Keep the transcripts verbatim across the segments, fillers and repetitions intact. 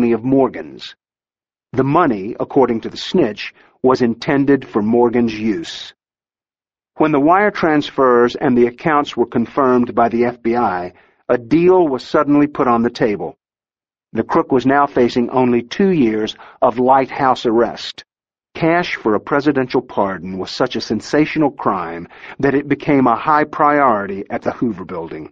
money of Morgan's. The money, according to the snitch, was intended for Morgan's use. When the wire transfers and the accounts were confirmed by the F B I, a deal was suddenly put on the table. The crook was now facing only two years of light house arrest. Cash for a presidential pardon was such a sensational crime that it became a high priority at the Hoover Building.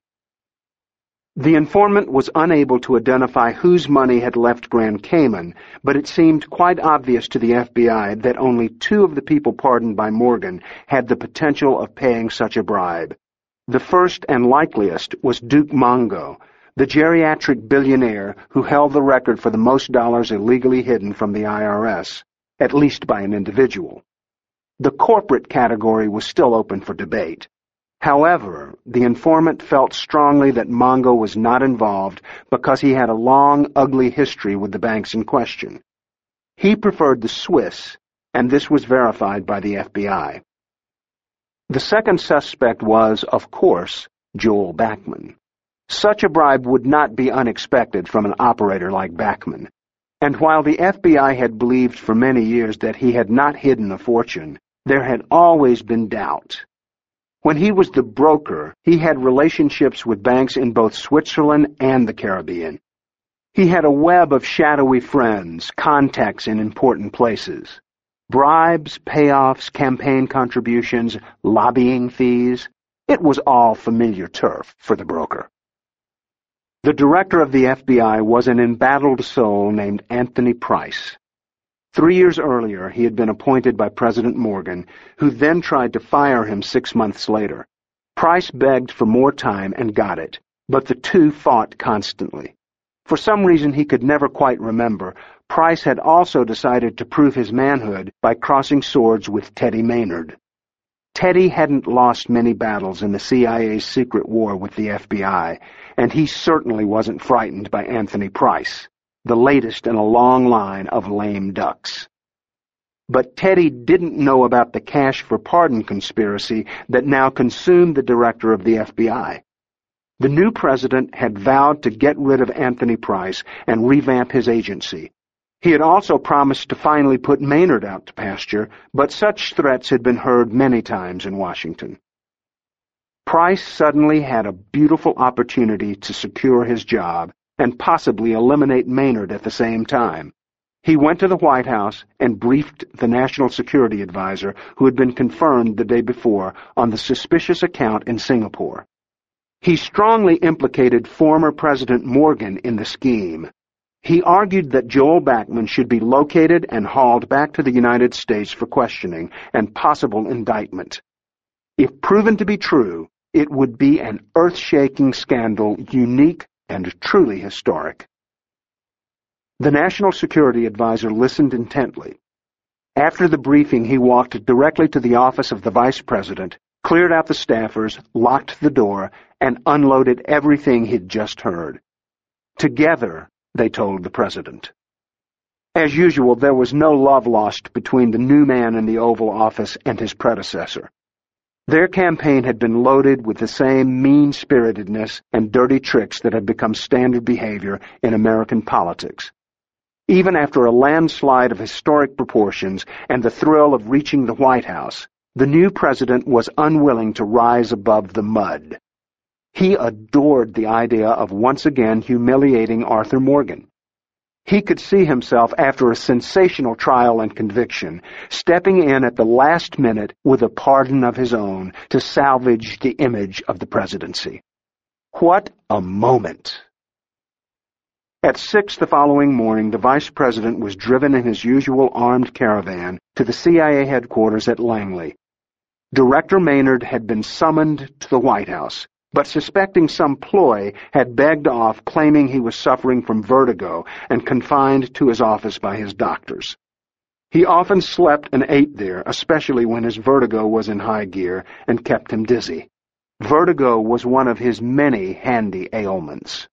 The informant was unable to identify whose money had left Grand Cayman, but it seemed quite obvious to the F B I that only two of the people pardoned by Morgan had the potential of paying such a bribe. The first and likeliest was Duke Mongo, the geriatric billionaire who held the record for the most dollars illegally hidden from the I R S, at least by an individual. The corporate category was still open for debate. However, the informant felt strongly that Mongo was not involved because he had a long, ugly history with the banks in question. He preferred the Swiss, and this was verified by the F B I. The second suspect was, of course, Joel Backman. Such a bribe would not be unexpected from an operator like Backman, and while the F B I had believed for many years that he had not hidden a fortune, there had always been doubt. When he was the broker, he had relationships with banks in both Switzerland and the Caribbean. He had a web of shadowy friends, contacts in important places. Bribes, payoffs, campaign contributions, lobbying fees, it was all familiar turf for the broker. The director of the F B I was an embattled soul named Anthony Price. Three years earlier, he had been appointed by President Morgan, who then tried to fire him six months later. Price begged for more time and got it, but the two fought constantly. For some reason he could never quite remember, Price had also decided to prove his manhood by crossing swords with Teddy Maynard. Teddy hadn't lost many battles in the C I A's secret war with the F B I, and he certainly wasn't frightened by Anthony Price, the latest in a long line of lame ducks. But Teddy didn't know about the cash for pardon conspiracy that now consumed the director of the F B I. The new president had vowed to get rid of Anthony Price and revamp his agency. He had also promised to finally put Maynard out to pasture, but such threats had been heard many times in Washington. Price suddenly had a beautiful opportunity to secure his job and possibly eliminate Maynard at the same time. He went to the White House and briefed the National Security Advisor, who had been confirmed the day before, on the suspicious account in Singapore. He strongly implicated former President Morgan in the scheme. He argued that Joel Backman should be located and hauled back to the United States for questioning and possible indictment. If proven to be true, it would be an earth-shaking scandal, unique and truly historic. The National Security Advisor listened intently. After the briefing, he walked directly to the office of the Vice President, cleared out the staffers, locked the door, and unloaded everything he'd just heard. Together, they told the President. As usual, there was no love lost between the new man in the Oval Office and his predecessor. Their campaign had been loaded with the same mean-spiritedness and dirty tricks that had become standard behavior in American politics. Even after a landslide of historic proportions and the thrill of reaching the White House, the new president was unwilling to rise above the mud. He adored the idea of once again humiliating Arthur Morgan. He could see himself, after a sensational trial and conviction, stepping in at the last minute with a pardon of his own to salvage the image of the presidency. What a moment! At six the following morning, the Vice President was driven in his usual armed caravan to the C I A headquarters at Langley. Director Maynard had been summoned to the White House, but suspecting some ploy, had begged off, claiming he was suffering from vertigo and confined to his office by his doctors. He often slept and ate there, especially when his vertigo was in high gear and kept him dizzy. Vertigo was one of his many handy ailments.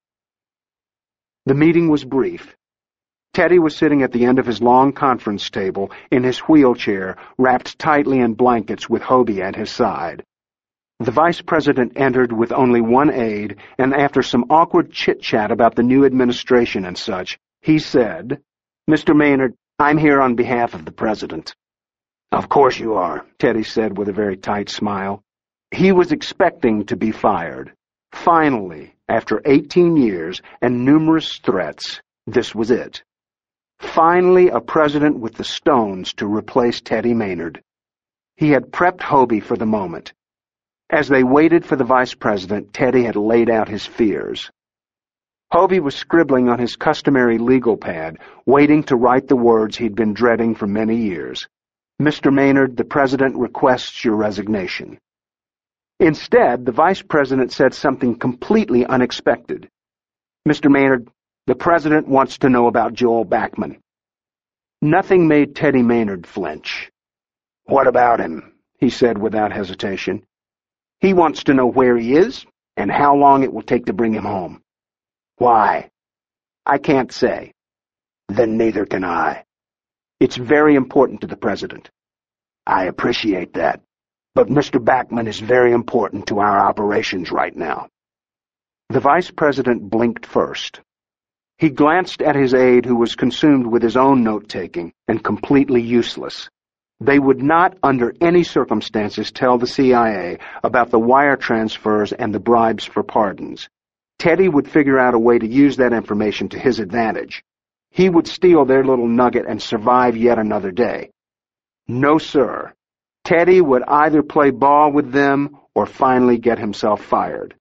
The meeting was brief. Teddy was sitting at the end of his long conference table in his wheelchair, wrapped tightly in blankets with Hobie at his side. The Vice President entered with only one aide, and after some awkward chit-chat about the new administration and such, He said, "Mister Maynard, I'm here on behalf of the President." "Of course you are," Teddy said with a very tight smile. He was expecting to be fired. Finally, after eighteen years and numerous threats, this was it. Finally, a president with the stones to replace Teddy Maynard. He had prepped Hobie for the moment. As they waited for the vice president, Teddy had laid out his fears. Hobie was scribbling on his customary legal pad, waiting to write the words he'd been dreading for many years. "Mister Maynard, the president requests your resignation." Instead, the vice president said something completely unexpected. "Mister Maynard, the president wants to know about Joel Backman." Nothing made Teddy Maynard flinch. "What about him?" he said without hesitation. "He wants to know where he is and how long it will take to bring him home." "Why?" "I can't say." "Then neither can I." "It's very important to the president." "I appreciate that. But Mister Backman is very important to our operations right now." The vice president blinked first. He glanced at his aide, who was consumed with his own note-taking and completely useless. They would not, under any circumstances, tell the C I A about the wire transfers and the bribes for pardons. Teddy would figure out a way to use that information to his advantage. He would steal their little nugget and survive yet another day. No, sir. Teddy would either play ball with them or finally get himself fired.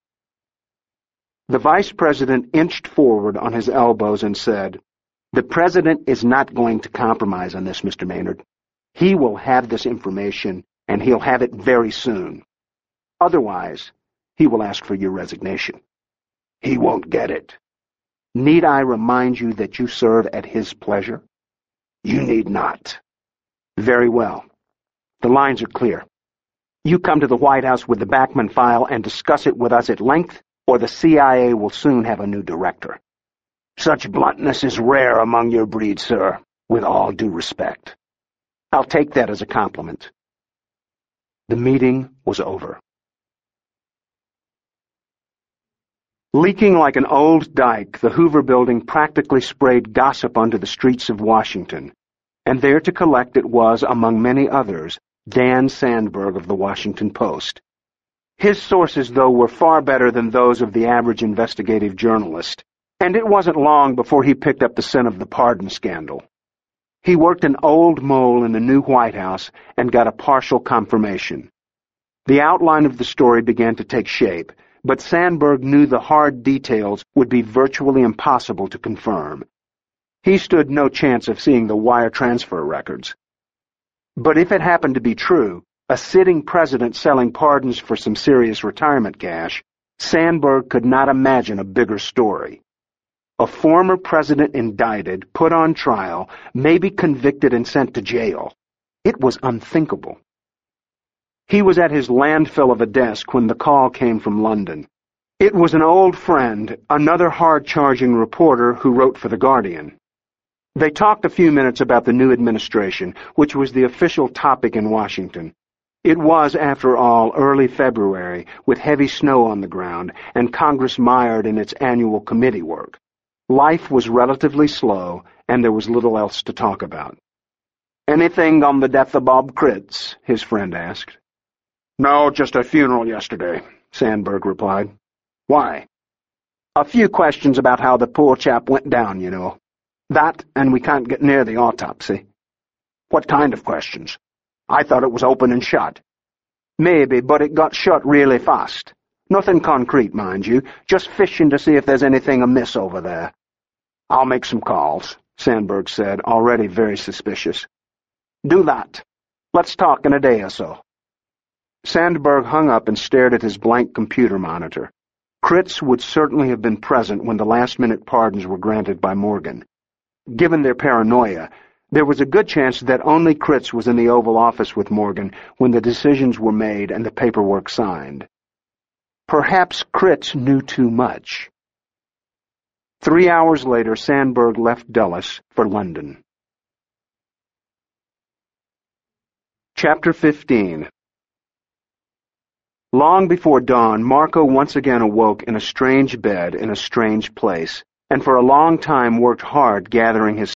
The vice president inched forward on his elbows and said, "The president is not going to compromise on this, Mister Maynard. He will have this information, and he'll have it very soon. Otherwise, he will ask for your resignation." "He won't get it." "Need I remind you that you serve at his pleasure?" "You need not." "Very well. The lines are clear. You come to the White House with the Backman file and discuss it with us at length, or the C I A will soon have a new director." "Such bluntness is rare among your breed, sir, with all due respect." "I'll take that as a compliment." The meeting was over. Leaking like an old dike, the Hoover Building practically sprayed gossip onto the streets of Washington, and there to collect it was, among many others, Dan Sandberg of the Washington Post. His sources, though, were far better than those of the average investigative journalist, and it wasn't long before he picked up the scent of the pardon scandal. He worked an old mole in the new White House and got a partial confirmation. The outline of the story began to take shape, but Sandberg knew the hard details would be virtually impossible to confirm. He stood no chance of seeing the wire transfer records. But if it happened to be true, a sitting president selling pardons for some serious retirement cash, Sandberg could not imagine a bigger story. A former president indicted, put on trial, maybe convicted and sent to jail. It was unthinkable. He was at his landfill of a desk when the call came from London. It was an old friend, another hard-charging reporter who wrote for The Guardian. They talked a few minutes about the new administration, which was the official topic in Washington. It was, after all, early February, with heavy snow on the ground, and Congress mired in its annual committee work. Life was relatively slow, and there was little else to talk about. "Anything on the death of Bob Critz?" his friend asked. "No, just a funeral yesterday," Sandberg replied. "Why?" "A few questions about how the poor chap went down, you know. That, and we can't get near the autopsy." "What kind of questions? I thought it was open and shut." "Maybe, but it got shut really fast. Nothing concrete, mind you, just fishing to see if there's anything amiss over there." "I'll make some calls," Sandberg said, already very suspicious. "Do that. Let's talk in a day or so." Sandberg hung up and stared at his blank computer monitor. Critz would certainly have been present when the last-minute pardons were granted by Morgan. Given their paranoia, there was a good chance that only Critz was in the Oval Office with Morgan when the decisions were made and the paperwork signed. Perhaps Critz knew too much. Three hours later, Sandberg left Dulles for London. Chapter fifteen. Long before dawn, Marco once again awoke in a strange bed in a strange place, and for a long time worked hard gathering his